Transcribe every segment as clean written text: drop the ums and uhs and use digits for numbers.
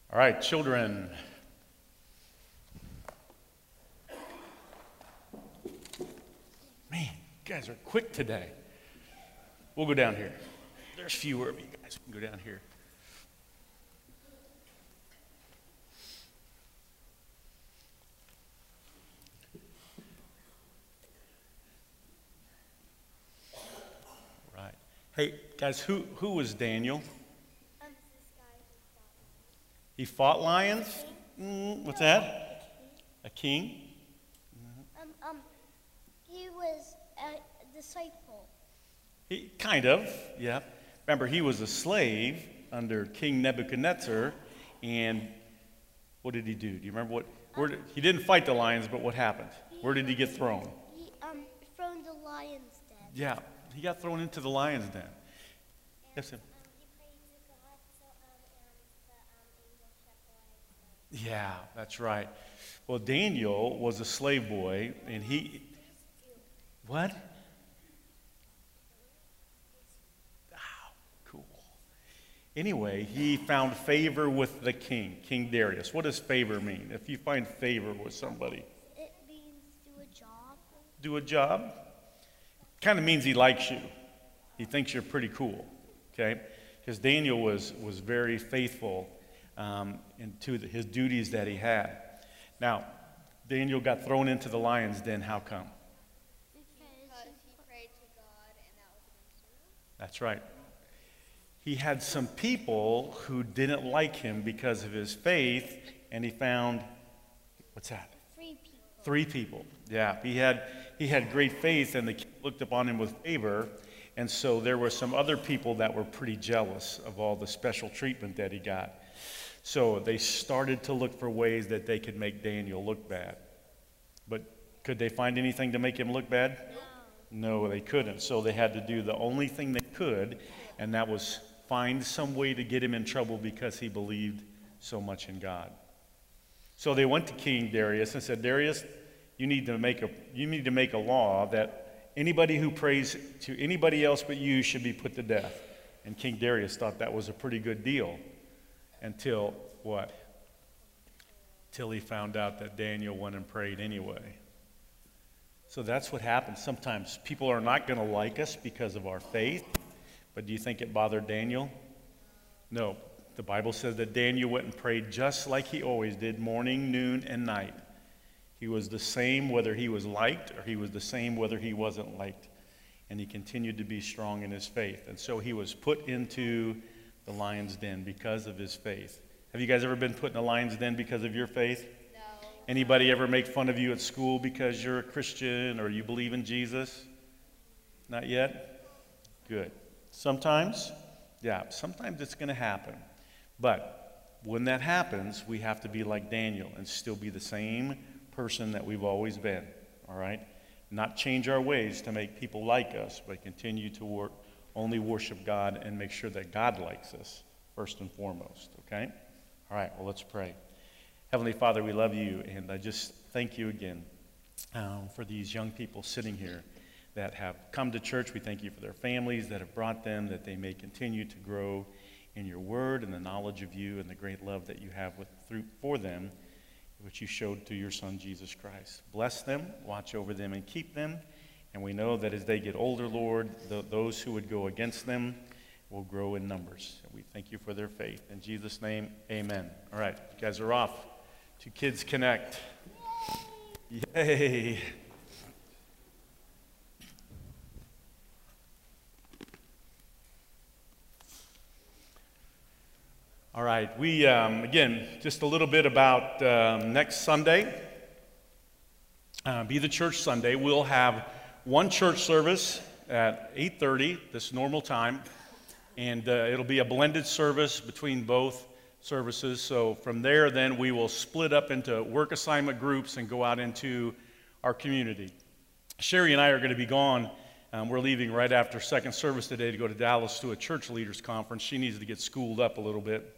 All right, children. Man, you guys are quick today. We'll go down here. There's fewer of you guys. We can go down here. All right. Hey, guys, who was Daniel? This guy He fought lions? What's that? A king? he was a disciple. Kind of, yeah. Remember, he was a slave under King Nebuchadnezzar, and what did he do? Do you remember he didn't fight the lions, but what happened? Where did he get thrown? He thrown the lion's den. Yeah, he got thrown into the lion's den. Yes, sir. He prayed to God, and the angel Yeah, that's right. Well, Daniel was a slave boy, and he... What? Oh, cool. Anyway, he found favor with the king, King Darius. What does favor mean? If you find favor with somebody, It means do a job. do a job. Kind of means he likes you. He thinks you're pretty cool, okay? Because Daniel was very faithful into his duties that he had. Now, Daniel got thrown into the lion's den. How come? Because he prayed to God, and that was against the rule. That's right. He had some people who didn't like him because of his faith, and he found, what's that? 3 people. 3 people. Yeah, he had great faith, and the king looked upon him with favor, and so there were some other people that were pretty jealous of all the special treatment that he got. So they started to look for ways that they could make Daniel look bad. But could they find anything to make him look bad? No, they couldn't. So they had to do the only thing they could, and that was find some way to get him in trouble because he believed so much in God. So they went to King Darius and said, Darius, you need to make a law that anybody who prays to anybody else but you should be put to death. And King Darius thought that was a pretty good deal until what? Till he found out that Daniel went and prayed anyway. So that's what happens. Sometimes people are not going to like us because of our faith, but do you think it bothered Daniel? No. The Bible says that Daniel went and prayed just like he always did, morning, noon, and night. He was the same whether he was liked or he was the same whether he wasn't liked. And he continued to be strong in his faith. And so he was put into the lion's den because of his faith. Have you guys ever been put in a lion's den because of your faith? No. Anybody ever make fun of you at school because you're a Christian or you believe in Jesus? Not yet? Good. Sometimes? Yeah, sometimes it's going to happen. But when that happens, we have to be like Daniel and still be the same person that we've always been, all right? Not change our ways to make people like us, but continue to only worship God and make sure that God likes us first and foremost, okay? All right, well, let's pray. Heavenly Father, we love you, and I just thank you again for these young people sitting here that have come to church. We thank you for their families that have brought them, that they may continue to grow in your word and the knowledge of you and the great love that you have for them, which you showed through your Son, Jesus Christ. Bless them, watch over them, and keep them. And we know that as they get older, Lord, those who would go against them will grow in numbers. And we thank you for their faith. In Jesus' name, amen. All right, you guys are off to Kids Connect. Yay! All right, we, again, just a little bit about next Sunday. Be the Church Sunday. We'll have one church service at 8:30, this normal time, and it'll be a blended service between both services. So from there, then, we will split up into work assignment groups and go out into our community. Sherry and I are going to be gone. We're leaving right after second service today to go to Dallas to a church leaders conference. She needs to get schooled up a little bit.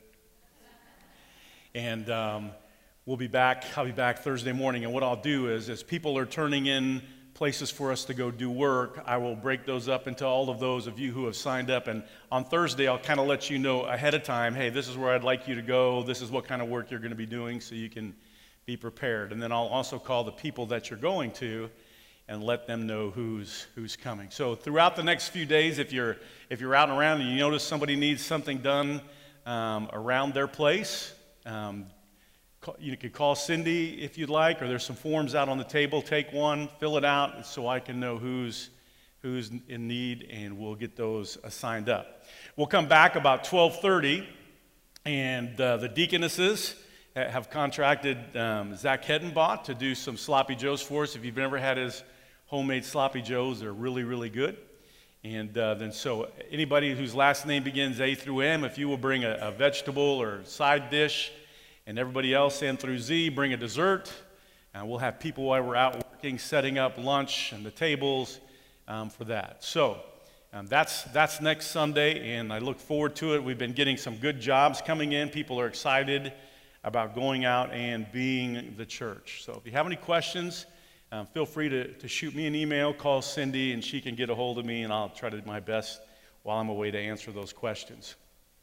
And we'll be back. I'll be back Thursday morning. And what I'll do is, as people are turning in places for us to go do work, I will break those up into all of those of you who have signed up. And on Thursday, I'll kind of let you know ahead of time, hey, this is where I'd like you to go. This is what kind of work you're going to be doing so you can be prepared. And then I'll also call the people that you're going to and let them know who's coming. So throughout the next few days, if you're out and around and you notice somebody needs something done around their place, you could call Cindy if you'd like, or there's some forms out on the table. Take one, fill it out, so I can know who's in need, and we'll get those signed up. We'll come back about 12:30, and the deaconesses have contracted Zach Hedenbach to do some sloppy joes for us. If you've never had his homemade sloppy joes, they're really, really good. And then so anybody whose last name begins A through M, if you will bring a vegetable or side dish, and everybody else N through Z, bring a dessert. And we'll have people while we're out working, setting up lunch and the tables for that. So that's next Sunday, and I look forward to it. We've been getting some good jobs coming in. People are excited about going out and being the church. So if you have any questions, feel free to shoot me an email, call Cindy, and she can get a hold of me, and I'll try to do my best while I'm away to answer those questions.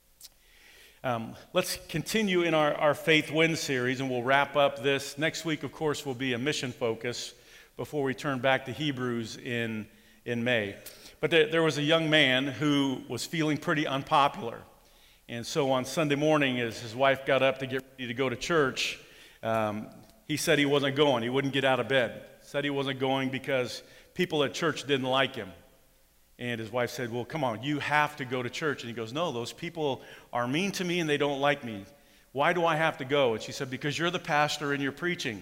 Let's continue in our Faith Wins series, and we'll wrap up this. Next week, of course, will be a mission focus before we turn back to Hebrews in May. But there was a young man who was feeling pretty unpopular. And so on Sunday morning, as his wife got up to get ready to go to church, he said he wasn't going. He wouldn't get out of bed. Said he wasn't going because people at church didn't like him. And his wife said, well, come on, you have to go to church. And he goes, no, those people are mean to me and they don't like me. Why do I have to go? And she said, because you're the pastor and you're preaching.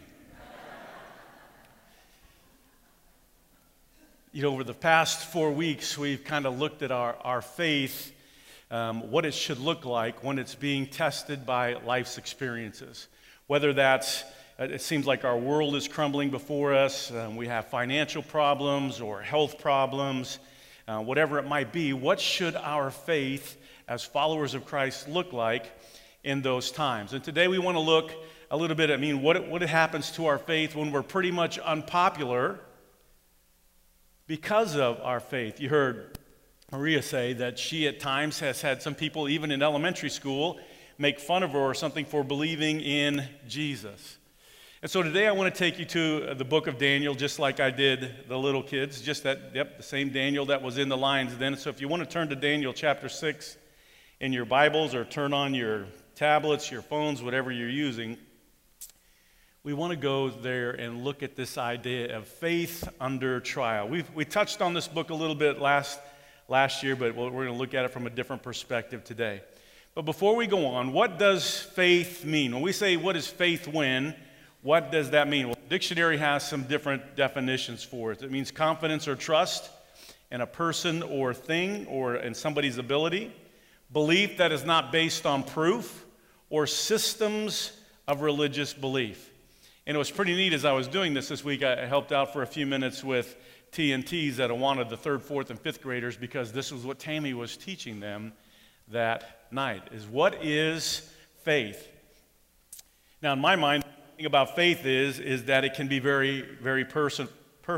You know, over the past 4 weeks, we've kind of looked at our faith, what it should look like when it's being tested by life's experiences. Whether that's, it seems like our world is crumbling before us, we have financial problems or health problems, whatever it might be, what should our faith as followers of Christ look like in those times? And today we want to look a little bit, what happens to our faith when we're pretty much unpopular because of our faith. You heard Maria say that she at times has had some people, even in elementary school, make fun of her or something for believing in Jesus. And so today I want to take you to the book of Daniel, just like I did the little kids, just that, the same Daniel that was in the lines then. So if you want to turn to Daniel chapter 6 in your Bibles or turn on your tablets, your phones, whatever you're using, we want to go there and look at this idea of faith under trial. We touched on this book a little bit last year, but we're going to look at it from a different perspective today. But before we go on, what does faith mean? When we say, what does faith win, what does that mean? Well, the dictionary has some different definitions for it. It means confidence or trust in a person or thing or in somebody's ability, belief that is not based on proof, or systems of religious belief. And it was pretty neat as I was doing this week. I helped out for a few minutes with T&Ts at Awana, the 3rd, 4th, and 5th graders, because this was what Tammy was teaching them that night, is what is faith? Now, in my mind, the thing about faith is that it can be very, very personal.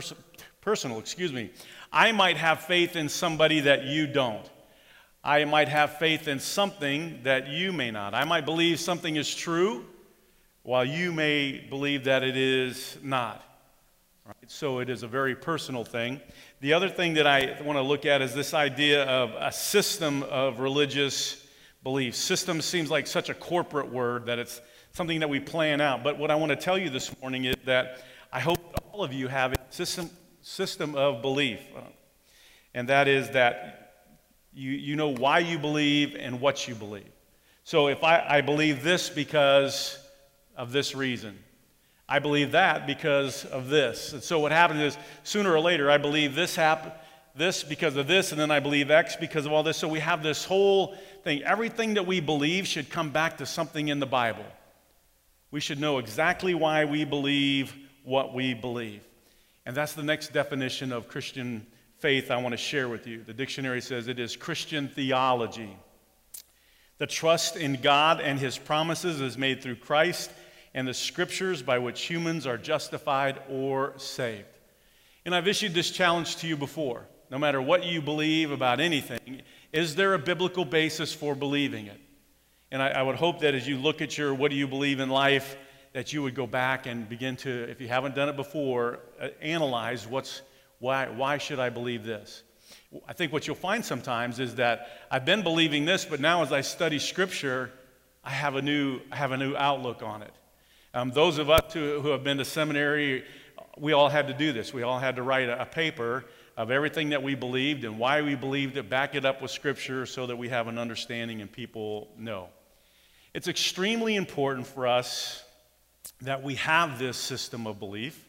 I might have faith in somebody that you don't. I might have faith in something that you may not. I might believe something is true, while you may believe that it is not. Right? So it is a very personal thing. The other thing that I want to look at is this idea of a system of religious beliefs. System seems like such a corporate word that it's something that we plan out. But what I want to tell you this morning is that I hope all of you have a system of belief. And that is that you know why you believe and what you believe. So if I believe this because of this reason, I believe that because of this. And so what happens is, sooner or later, I believe this because of this, and then I believe X because of all this. So we have this whole thing. Everything that we believe should come back to something in the Bible. We should know exactly why we believe what we believe. And that's the next definition of Christian faith I want to share with you. The dictionary says it is Christian theology. The trust in God and His promises is made through Christ and the scriptures by which humans are justified or saved. And I've issued this challenge to you before. No matter what you believe about anything, is there a biblical basis for believing it? And I would hope that as you look at your what do you believe in life, that you would go back and begin to, if you haven't done it before, analyze why should I believe this? I think what you'll find sometimes is that I've been believing this, but now as I study Scripture, I have a new outlook on it. Those of us who have been to seminary, we all had to do this. We all had to write a paper of everything that we believed and why we believed it, back it up with Scripture so that we have an understanding and people know. It's extremely important for us that we have this system of belief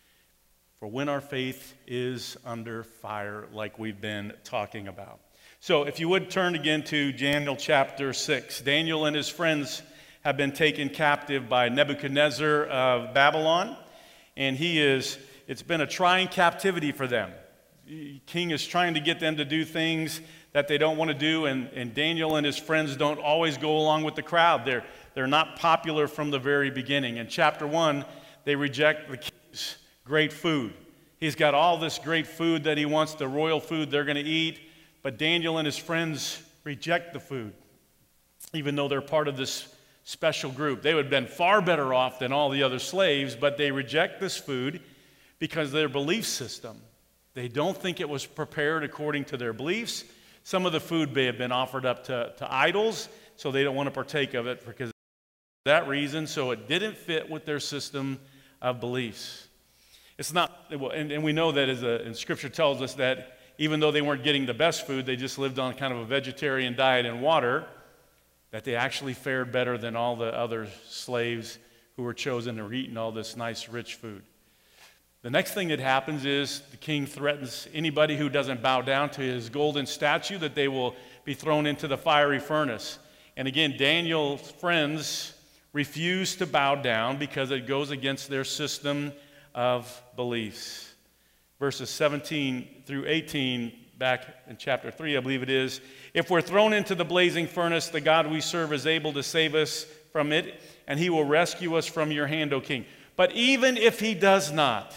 for when our faith is under fire, like we've been talking about. So if you would turn again to Daniel chapter 6. Daniel and his friends have been taken captive by Nebuchadnezzar of Babylon, and it's been a trying captivity for them. The king is trying to get them to do things that they don't want to do, and Daniel and his friends don't always go along with the crowd. They're not popular from the very beginning. In chapter 1, they reject the king's great food. He's got all this great food that he wants, the royal food they're going to eat, but Daniel and his friends reject the food, even though they're part of this special group. They would have been far better off than all the other slaves, but they reject this food because of their belief system. They don't think it was prepared according to their beliefs. Some of the food may have been offered up to idols, so they don't want to partake of it because of that reason, so it didn't fit with their system of beliefs. It's not, and we know that and Scripture tells us that even though they weren't getting the best food, they just lived on kind of a vegetarian diet and water, that they actually fared better than all the other slaves who were chosen and were eating all this nice, rich food. The next thing that happens is the king threatens anybody who doesn't bow down to his golden statue that they will be thrown into the fiery furnace. And again, Daniel's friends refuse to bow down because it goes against their system of beliefs. Verses 17 through 18, back in chapter 3, I believe it is, if we're thrown into the blazing furnace, the God we serve is able to save us from it, and he will rescue us from your hand, O king. But even if he does not,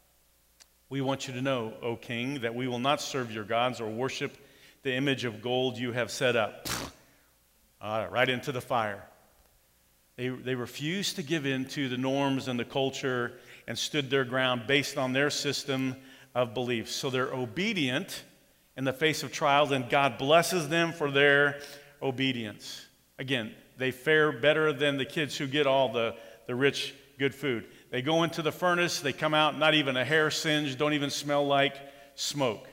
we want you to know, O king, that we will not serve your gods or worship the image of gold you have set up. Right into the fire. They refused to give in to the norms and the culture and stood their ground based on their system of beliefs. So they're obedient in the face of trials, and God blesses them for their obedience. Again, they fare better than the kids who get all the rich, good food. They go into the furnace, they come out not even a hair singed, don't even smell like smoke.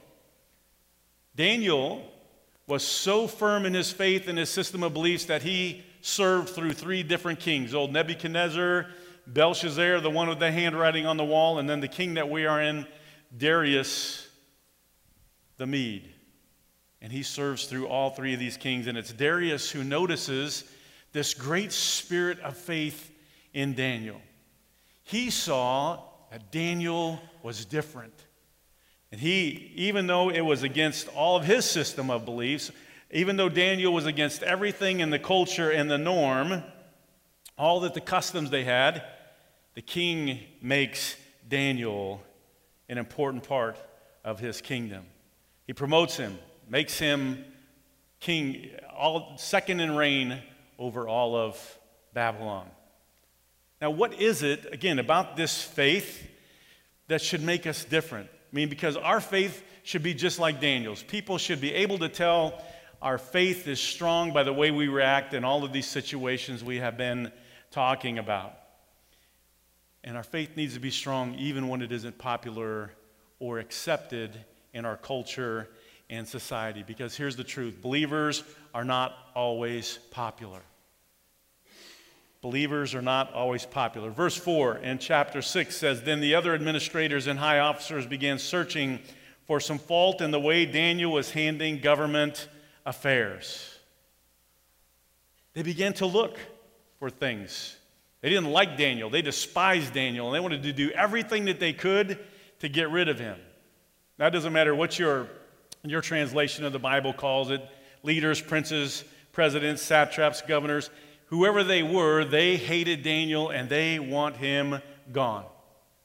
Daniel was so firm in his faith and his system of beliefs that he served through 3 different kings, old Nebuchadnezzar, Belshazzar, the one with the handwriting on the wall, and then the king that we are in, Darius the Mede. And he serves through all 3 of these kings, and it's Darius who notices this great spirit of faith in Daniel. He saw that Daniel was different. And even though it was against all of his system of beliefs, even though Daniel was against everything in the culture and the norm, all that the customs they had, the king makes Daniel an important part of his kingdom. He promotes him, makes him king, second in reign over all of Babylon. Now, what is it, again, about this faith that should make us different? I mean, because our faith should be just like Daniel's. People should be able to tell our faith is strong by the way we react in all of these situations we have been talking about. And our faith needs to be strong even when it isn't popular or accepted in our culture and society. Because here's the truth. Believers are not always popular. Believers are not always popular. Verse 4 in chapter 6 says, Then the other administrators and high officers began searching for some fault in the way Daniel was handling government affairs. They began to look for things. They didn't like Daniel. They despised Daniel, and they wanted to do everything that they could to get rid of him. Now, it doesn't matter what your translation of the Bible calls it. Leaders, princes, presidents, satraps, governors, whoever they were, they hated Daniel, and they want him gone.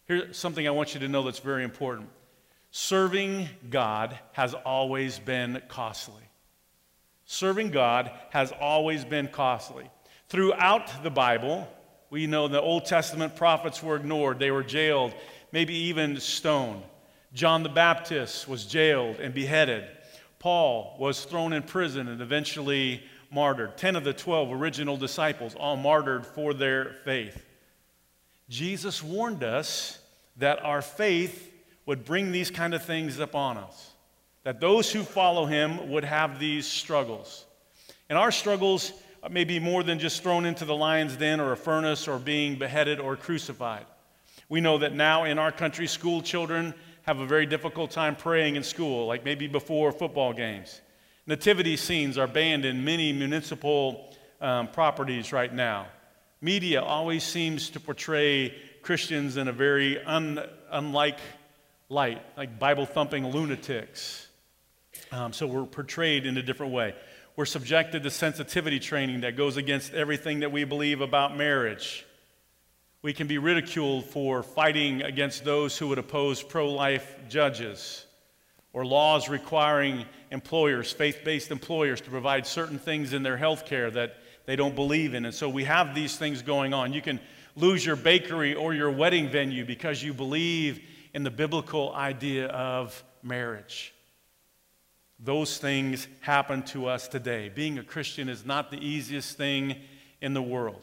Here's something I want you to know that's very important. Serving God has always been costly. Serving God has always been costly. Throughout the Bible, we know the Old Testament prophets were ignored. They were jailed, maybe even stoned. John the Baptist was jailed and beheaded. Paul was thrown in prison and eventually martyred. 10 of the 12 original disciples all martyred for their faith. Jesus warned us that our faith would bring these kind of things upon us, that those who follow him would have these struggles. And our struggles may be more than just thrown into the lion's den or a furnace or being beheaded or crucified. We know that now in our country, school children have a very difficult time praying in school, like maybe before football games. Nativity scenes are banned in many municipal properties right now. Media always seems to portray Christians in a very unlike light, like Bible-thumping lunatics. So we're portrayed in a different way. We're subjected to sensitivity training that goes against everything that we believe about marriage. We can be ridiculed for fighting against those who would oppose pro-life judges, or laws requiring employers, faith-based employers, to provide certain things in their health care that they don't believe in. And so we have these things going on. You can lose your bakery or your wedding venue because you believe in the biblical idea of marriage. Those things happen to us today. Being a Christian is not the easiest thing in the world.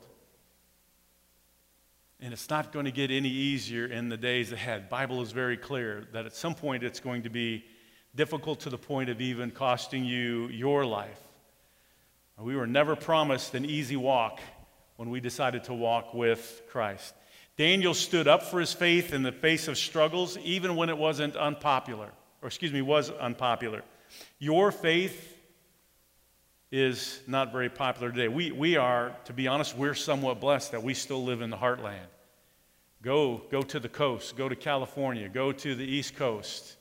And it's not going to get any easier in the days ahead. The Bible is very clear that at some point it's going to be difficult to the point of even costing you your life. We were never promised an easy walk when we decided to walk with Christ. Daniel stood up for his faith in the face of struggles, even when it was unpopular. Your faith is not very popular today. We are, to be honest, we're somewhat blessed that we still live in the heartland. Go to the coast, go to California, go to the East Coast,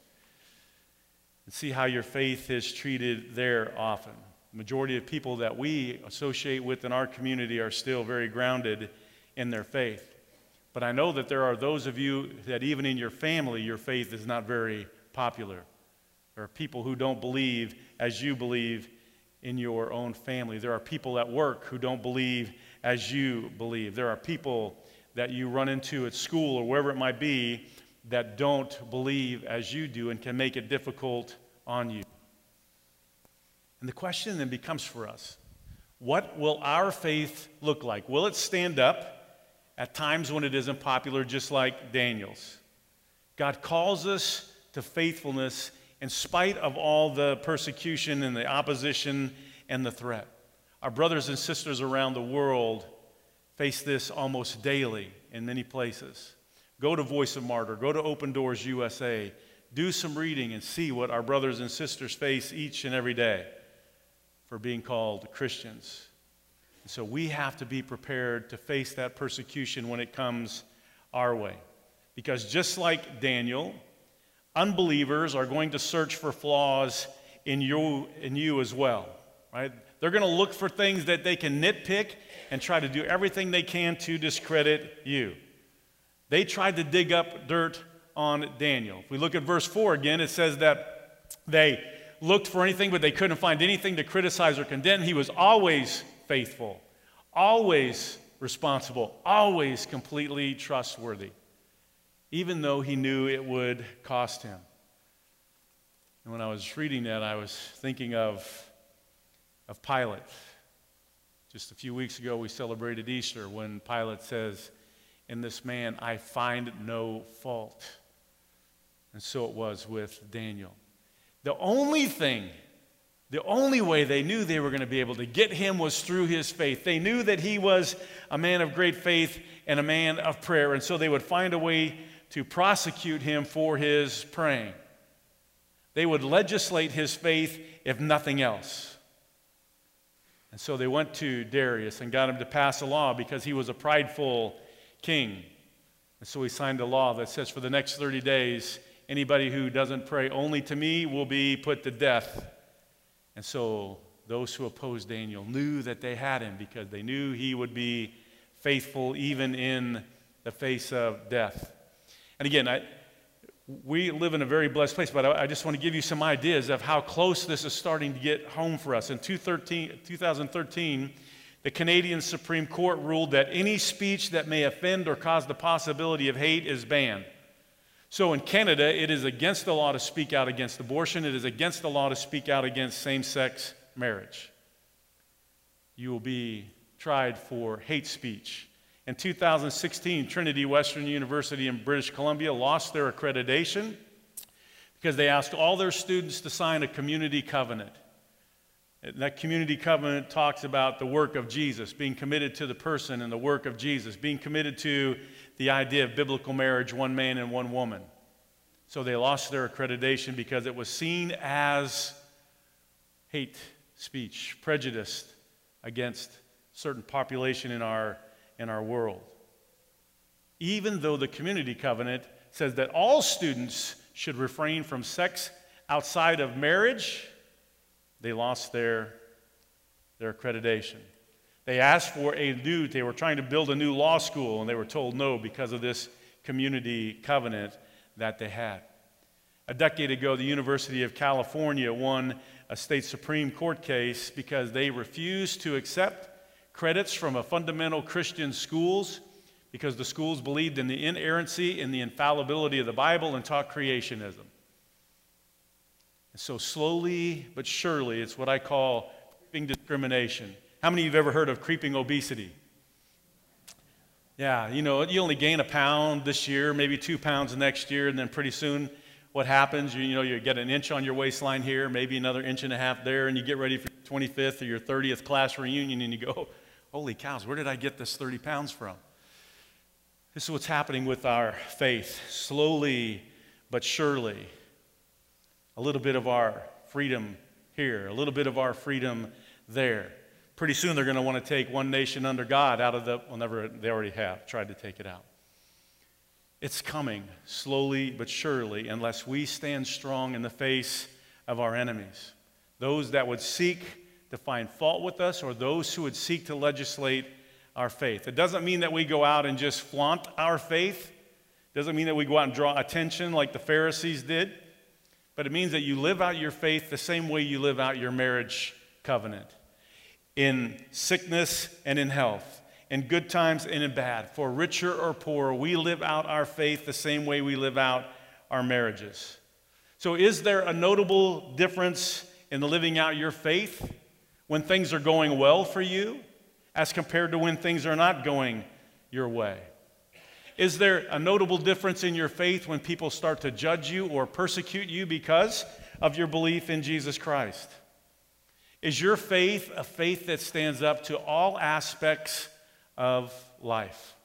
and see how your faith is treated there often. The majority of people that we associate with in our community are still very grounded in their faith. But I know that there are those of you that even in your family, your faith is not very popular. There are people who don't believe as you believe in your own family. There are people at work who don't believe as you believe. There are people that you run into at school or wherever it might be that don't believe as you do and can make it difficult on you. And the question then becomes for us, what will our faith look like? Will it stand up at times when it isn't popular, just like Daniel's? God calls us to faithfulness in spite of all the persecution and the opposition and the threat. Our brothers and sisters around the world face this almost daily in many places. Go to Voice of Martyr, go to Open Doors USA, do some reading and see what our brothers and sisters face each and every day for being called Christians. And so we have to be prepared to face that persecution when it comes our way. Because just like Daniel, unbelievers are going to search for flaws in you as well, right? They're going to look for things that they can nitpick and try to do everything they can to discredit you. They tried to dig up dirt on Daniel. If we look at verse 4 again, it says that they looked for anything, but they couldn't find anything to criticize or condemn. He was always faithful, always responsible, always completely trustworthy, even though he knew it would cost him. And when I was reading that, I was thinking of Pilate. Just a few weeks ago, we celebrated Easter when Pilate says, "In this man I find no fault." And so it was with Daniel. The only way they knew they were going to be able to get him was through his faith. They knew that he was a man of great faith and a man of prayer, and so they would find a way to prosecute him for his praying. They would legislate his faith if nothing else. And so they went to Darius and got him to pass a law because he was a prideful king. And so he signed a law that says for the next 30 days, anybody who doesn't pray only to me will be put to death. And so those who opposed Daniel knew that they had him because they knew he would be faithful even in the face of death. And again, we live in a very blessed place, but I just want to give you some ideas of how close this is starting to get home for us. In 2013, the Canadian Supreme Court ruled that any speech that may offend or cause the possibility of hate is banned. So in Canada, it is against the law to speak out against abortion. It is against the law to speak out against same-sex marriage. You will be tried for hate speech. In 2016, Trinity Western University in British Columbia lost their accreditation because they asked all their students to sign a community covenant. And that community covenant talks about the work of Jesus, being committed to the person and the work of Jesus, being committed to the idea of biblical marriage, one man and one woman. So they lost their accreditation because it was seen as hate speech, prejudice against certain population in our world. Even though the community covenant says that all students should refrain from sex outside of marriage, they lost their accreditation. They asked for they were trying to build a new law school, and they were told no because of this community covenant that they had. A decade ago, the University of California won a state Supreme Court case because they refused to accept credits from a fundamental Christian schools because the schools believed in the inerrancy and the infallibility of the Bible and taught creationism. And so slowly but surely, it's what I call creeping discrimination. How many of you have ever heard of creeping obesity? Yeah, you only gain a pound this year, maybe 2 pounds next year, and then pretty soon what happens, you get an inch on your waistline here, maybe another inch and a half there, and you get ready for your 25th or your 30th class reunion, and you go, holy cows, where did I get this 30 pounds from? This is what's happening with our faith. Slowly but surely, a little bit of our freedom here, a little bit of our freedom there. Pretty soon they're going to want to take one nation under God out of they already have tried to take it out. It's coming slowly but surely unless we stand strong in the face of our enemies. Those that would seek to find fault with us or those who would seek to legislate our faith. It doesn't mean that we go out and just flaunt our faith. It doesn't mean that we go out and draw attention like the Pharisees did. But it means that you live out your faith the same way you live out your marriage covenant. In sickness and in health, in good times and in bad, for richer or poorer, we live out our faith the same way we live out our marriages. So is there a notable difference in living out your faith when things are going well for you as compared to when things are not going your way? Is there a notable difference in your faith when people start to judge you or persecute you because of your belief in Jesus Christ? Is your faith a faith that stands up to all aspects of life?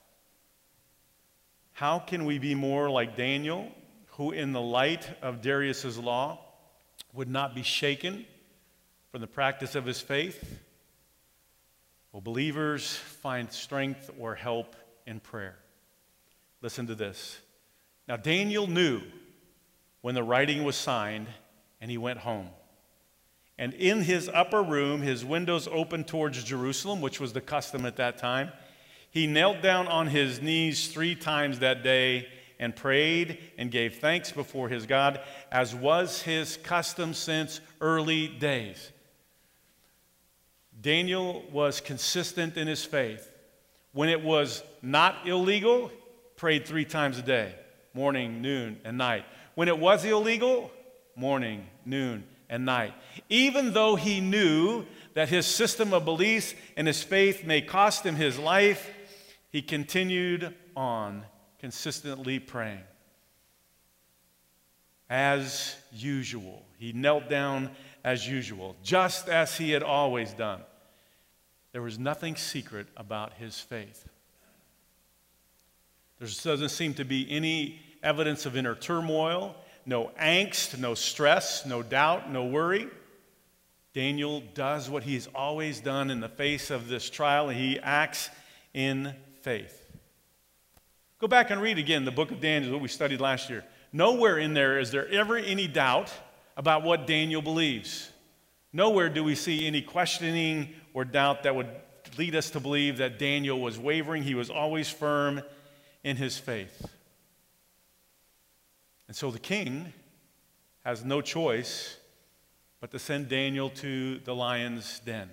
How can we be more like Daniel, who in the light of Darius's law would not be shaken from the practice of his faith? Well, believers find strength or help in prayer. Listen to this. Now, Daniel knew when the writing was signed, and he went home. And in his upper room, his windows opened towards Jerusalem, which was the custom at that time. He knelt down on his knees 3 times that day and prayed and gave thanks before his God, as was his custom since early days. Daniel was consistent in his faith. When it was not illegal, prayed 3 times a day, morning, noon, and night. When it was illegal, morning, noon, and night. Even though he knew that his system of beliefs and his faith may cost him his life, he continued on consistently praying. As usual, he knelt down as usual, just as he had always done. There was nothing secret about his faith. There doesn't seem to be any evidence of inner turmoil, no angst, no stress, no doubt, no worry. Daniel does what he's always done in the face of this trial. He acts in faith. Go back and read again the book of Daniel, what we studied last year. Nowhere in there is there ever any doubt about what Daniel believes. Nowhere do we see any questioning or doubt that would lead us to believe that Daniel was wavering. He was always firm in his faith. And so the king has no choice but to send Daniel to the lion's den.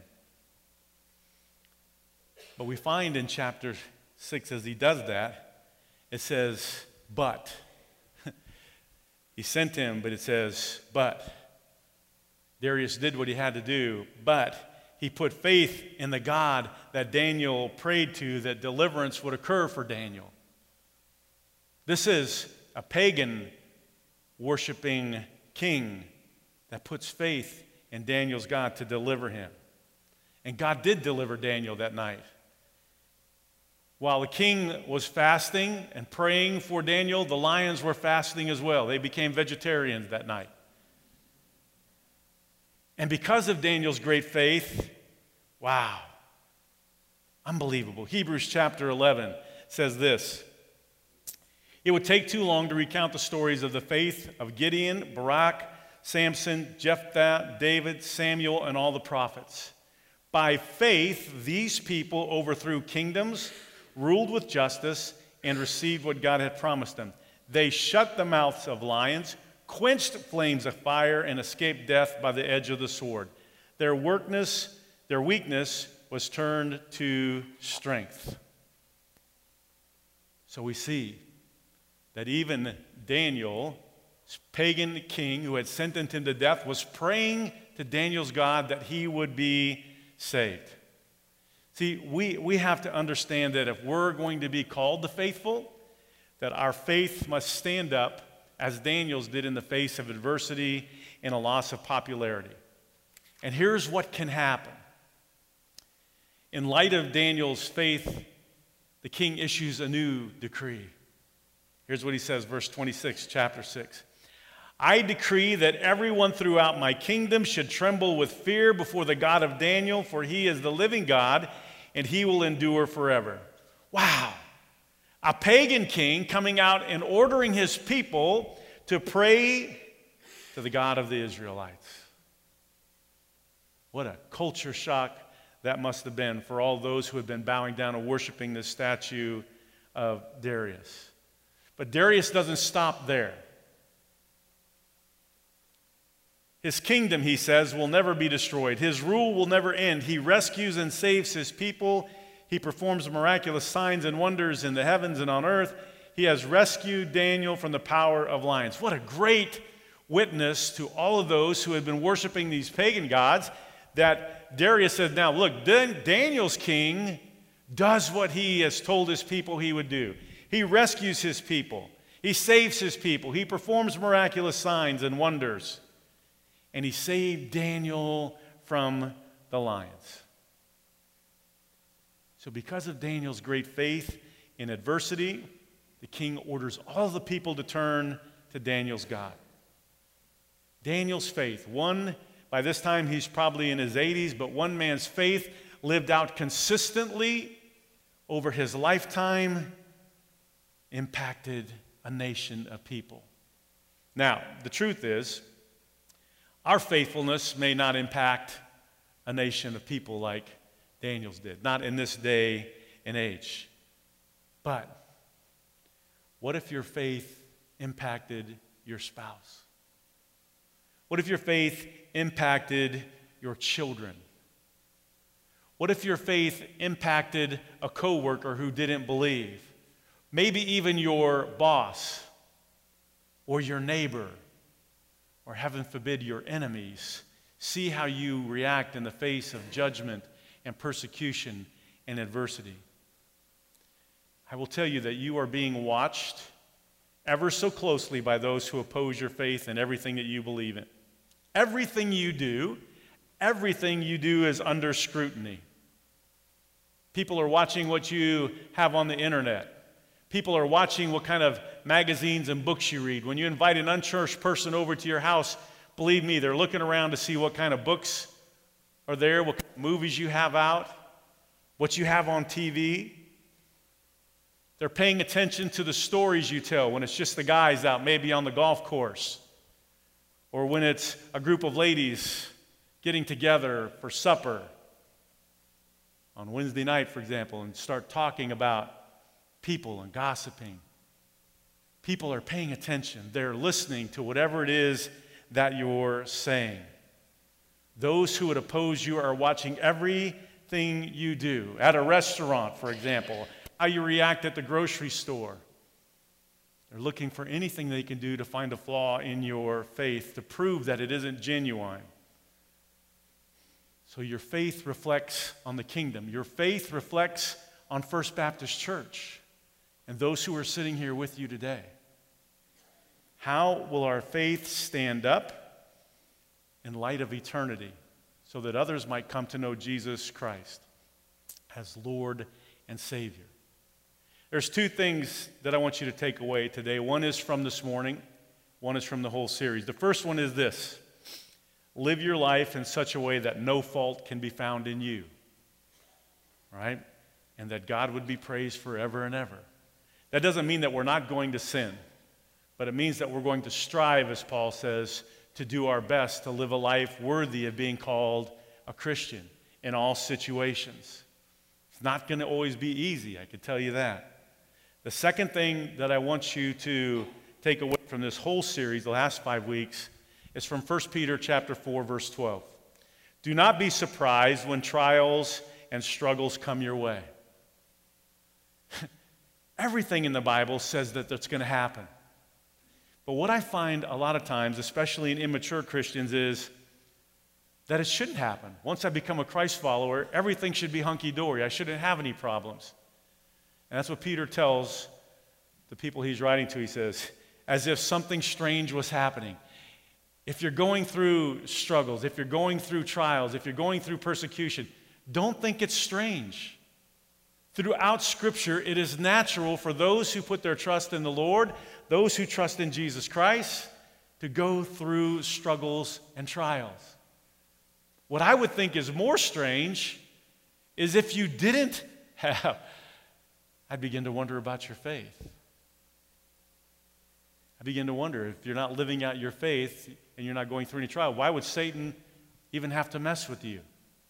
But we find in chapter 6, as he does that, it says, but. He sent him, but it says, but. Darius did what he had to do, but he put faith in the God that Daniel prayed to, that deliverance would occur for Daniel. This is a pagan worshiping king that puts faith in Daniel's God to deliver him. And God did deliver Daniel that night. While the king was fasting and praying for Daniel, the lions were fasting as well. They became vegetarians that night. And because of Daniel's great faith, wow, unbelievable. Hebrews chapter 11 says this: it would take too long to recount the stories of the faith of Gideon, Barak, Samson, Jephthah, David, Samuel, and all the prophets. By faith, these people overthrew kingdoms, ruled with justice, and received what God had promised them. They shut the mouths of lions, quenched flames of fire, and escaped death by the edge of the sword. Their weakness was turned to strength. So we see that even Daniel, pagan king who had sentenced him to death, was praying to Daniel's God that he would be saved. See, we have to understand that if we're going to be called the faithful, that our faith must stand up as Daniel's did in the face of adversity and a loss of popularity. And here's what can happen. In light of Daniel's faith, the king issues a new decree. Here's what he says, verse 26, chapter 6. I decree that everyone throughout my kingdom should tremble with fear before the God of Daniel, for he is the living God, and he will endure forever. Wow. A pagan king coming out and ordering his people to pray to the God of the Israelites. What a culture shock that must have been for all those who had been bowing down and worshiping this statue of Darius. But Darius doesn't stop there. His kingdom, he says, will never be destroyed. His rule will never end. He rescues and saves his people. He performs miraculous signs and wonders in the heavens and on earth. He has rescued Daniel from the power of lions. What a great witness to all of those who had been worshiping these pagan gods, that Darius said, now look, Daniel's king does what he has told his people he would do. He rescues his people. He saves his people. He performs miraculous signs and wonders. And he saved Daniel from the lions. So because of Daniel's great faith in adversity, the king orders all the people to turn to Daniel's God. Daniel's faith, by this time he's probably in his 80s, but one man's faith lived out consistently over his lifetime impacted a nation of people. Now, the truth is, our faithfulness may not impact a nation of people like Daniel's did, not in this day and age. But what if your faith impacted your spouse? What if your faith impacted your children? What if your faith impacted a coworker who didn't believe? Maybe even your boss or your neighbor, or heaven forbid, your enemies. See how you react in the face of judgment and persecution and adversity. I will tell you that you are being watched ever so closely by those who oppose your faith and everything that you believe in. Everything you do is under scrutiny. People are watching what you have on the internet. People are watching what kind of magazines and books you read. When you invite an unchurched person over to your house, believe me, they're looking around to see what kind of books are there, what kind of movies you have out, what you have on TV. They're paying attention to the stories you tell when it's just the guys out, maybe on the golf course, or when it's a group of ladies getting together for supper on Wednesday night, for example, and start talking about people and gossiping. People are paying attention. They're listening to whatever it is that you're saying. Those who would oppose you are watching everything you do. At a restaurant, for example, how you react at the grocery store. They're looking for anything they can do to find a flaw in your faith, to prove that it isn't genuine. So your faith reflects on the kingdom. Your faith reflects on First Baptist Church and those who are sitting here with you today. How will our faith stand up in light of eternity so that others might come to know Jesus Christ as Lord and Savior? There's two things that I want you to take away today. One is from this morning. One is from the whole series. The first one is this: live your life in such a way that no fault can be found in you, right? And that God would be praised forever and ever. That doesn't mean that we're not going to sin, but it means that we're going to strive, as Paul says, to do our best to live a life worthy of being called a Christian in all situations. It's not going to always be easy, I can tell you that. The second thing that I want you to take away from this whole series, the last 5 weeks, is from 1 Peter chapter 4, verse 12. Do not be surprised when trials and struggles come your way. Everything in the Bible says that that's going to happen. But what I find a lot of times, especially in immature Christians, is that it shouldn't happen. Once I become a Christ follower, everything should be hunky-dory. I shouldn't have any problems. And that's what Peter tells the people he's writing to. He says, as if something strange was happening. If you're going through struggles, if you're going through trials, if you're going through persecution, don't think it's strange. Throughout Scripture, it is natural for those who put their trust in the Lord, those who trust in Jesus Christ, to go through struggles and trials. What I would think is more strange is if you didn't have, I'd begin to wonder about your faith. I begin to wonder if you're not living out your faith and you're not going through any trial, why would Satan even have to mess with you?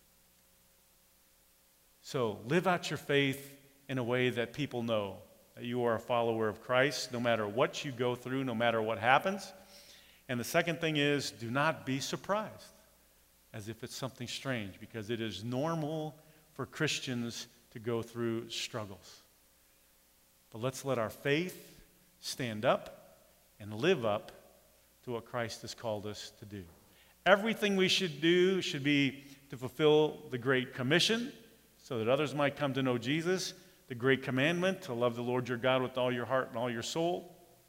So live out your faith in a way that people know that you are a follower of Christ, no matter what you go through, no matter what happens. And the second thing is, do not be surprised as if it's something strange, because it is normal for Christians to go through struggles. But let's let our faith stand up and live up to what Christ has called us to do. Everything we should do should be to fulfill the Great Commission so that others might come to know Jesus, the Great Commandment to love the Lord your God with all your heart and all your soul,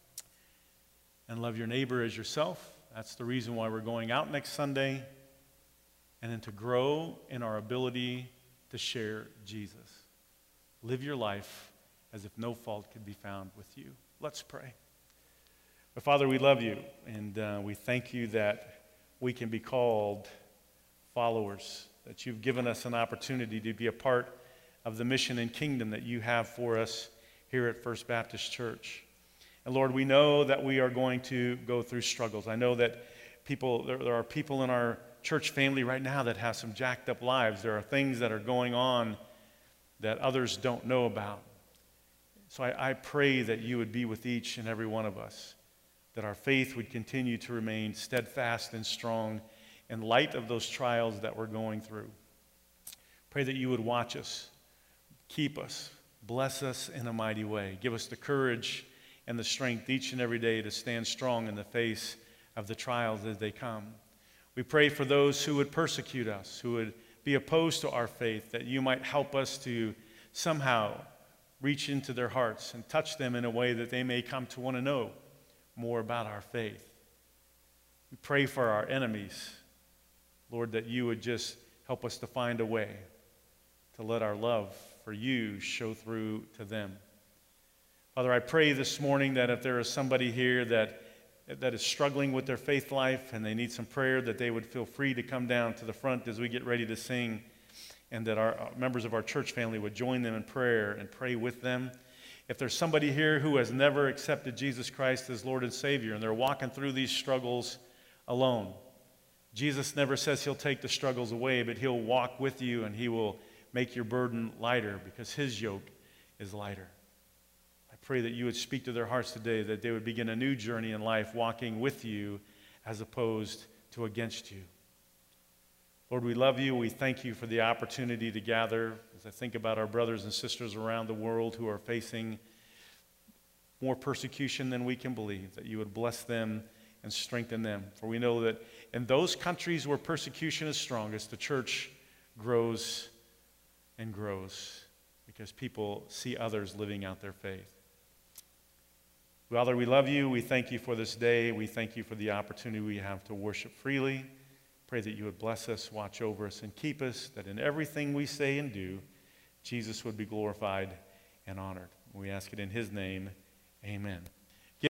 and love your neighbor as yourself. That's the reason why we're going out next Sunday, and then to grow in our ability to share Jesus. Live your life as if no fault could be found with you. Let's pray. But Father, we love you, and we thank you that we can be called followers, that you've given us an opportunity to be a part of the mission and kingdom that you have for us here at First Baptist Church. And Lord, we know that we are going to go through struggles. I know that there are people in our church family right now that have some jacked up lives. There are things that are going on that others don't know about. So I pray that you would be with each and every one of us, that our faith would continue to remain steadfast and strong in light of those trials that we're going through. Pray that you would watch us, keep us, bless us in a mighty way. Give us the courage and the strength each and every day to stand strong in the face of the trials as they come. We pray for those who would persecute us, who would be opposed to our faith, that you might help us to somehow reach into their hearts and touch them in a way that they may come to want to know more about our faith. We pray for our enemies, Lord, that you would just help us to find a way to let our love for you show through to them. Father, I pray this morning that if there is somebody here that is struggling with their faith life and they need some prayer, that they would feel free to come down to the front as we get ready to sing, and that our members of our church family would join them in prayer and pray with them. If there's somebody here who has never accepted Jesus Christ as Lord and Savior and they're walking through these struggles alone, Jesus never says he'll take the struggles away, but he'll walk with you and he will make your burden lighter because his yoke is lighter. I I pray that you would speak to their hearts today, that they would begin a new journey in life, walking with you as opposed to against you. Lord, we love you. We thank you for the opportunity to gather. As I think about our brothers and sisters around the world who are facing more persecution than we can believe, that you would bless them and strengthen them. For we know that in those countries where persecution is strongest, the church grows and grows because people see others living out their faith. Father, we love you. We thank you for this day. We thank you for the opportunity we have to worship freely. Pray that you would bless us, watch over us, and keep us, that in everything we say and do, Jesus would be glorified and honored. We ask it in his name. Amen.